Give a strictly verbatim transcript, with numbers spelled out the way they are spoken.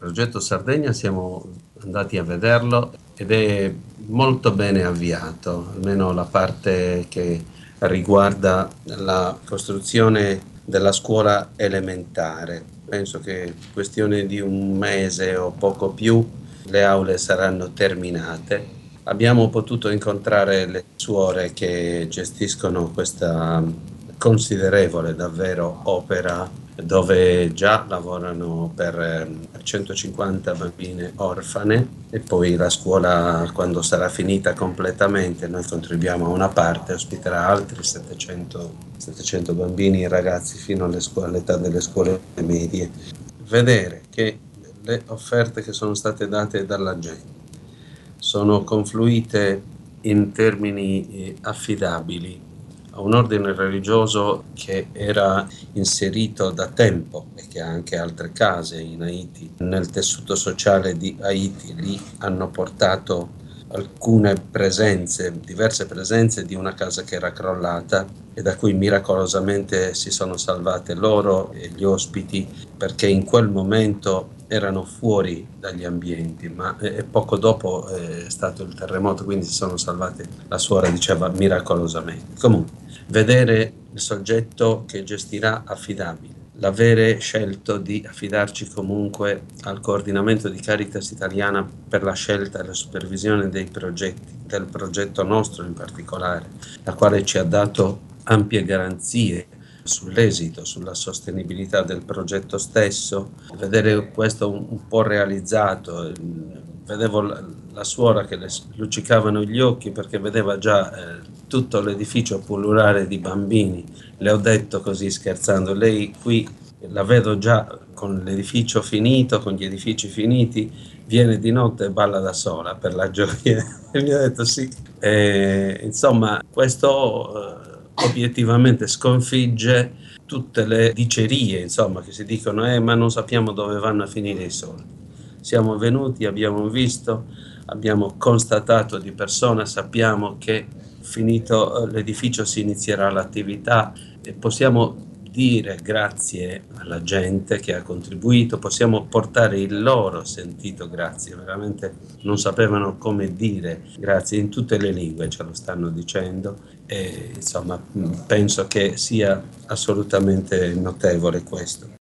Progetto Sardegna siamo andati a vederlo ed è molto bene avviato, almeno la parte che riguarda la costruzione della scuola elementare. Penso che questione di un mese o poco più le aule saranno terminate. Abbiamo potuto incontrare le suore che gestiscono questa considerevole davvero opera dove già lavorano per eh, centocinquanta bambine orfane e poi la scuola, quando sarà finita completamente, noi contribuiamo a una parte, ospiterà altri settecento, settecento bambini e ragazzi fino alle scuole, all'età delle scuole medie. Vedere che le offerte che sono state date dalla gente sono confluite in termini eh, affidabili a un ordine religioso che era inserito da tempo e che ha anche altre case in Haiti. Nel tessuto sociale di Haiti lì hanno portato alcune presenze, diverse presenze di una casa che era crollata e da cui miracolosamente si sono salvate loro e gli ospiti, perché in quel momento erano fuori dagli ambienti, ma eh, poco dopo eh, è stato il terremoto, quindi si sono salvate, la suora diceva, miracolosamente. Comunque, vedere il soggetto che gestirà affidabile, l'avere scelto di affidarci comunque al coordinamento di Caritas Italiana per la scelta e la supervisione dei progetti, del progetto nostro in particolare, la quale ci ha dato ampie garanzie sull'esito, sulla sostenibilità del progetto stesso, vedere questo un, un po' realizzato. Vedevo la, la suora che le luccicavano gli occhi perché vedeva già eh, tutto l'edificio pullulare di bambini. Le ho detto così scherzando, lei qui la vedo già con l'edificio finito, con gli edifici finiti, viene di notte e balla da sola per la gioia. E mi ha detto sì. E, insomma, questo eh, obiettivamente sconfigge tutte le dicerie, insomma, che si dicono, eh, ma non sappiamo dove vanno a finire i soldi. Siamo venuti, abbiamo visto, abbiamo constatato di persona, sappiamo che finito l'edificio si inizierà l'attività e possiamo dire grazie alla gente che ha contribuito, possiamo portare il loro sentito grazie, veramente non sapevano come dire grazie, in tutte le lingue ce lo stanno dicendo e insomma penso che sia assolutamente notevole questo.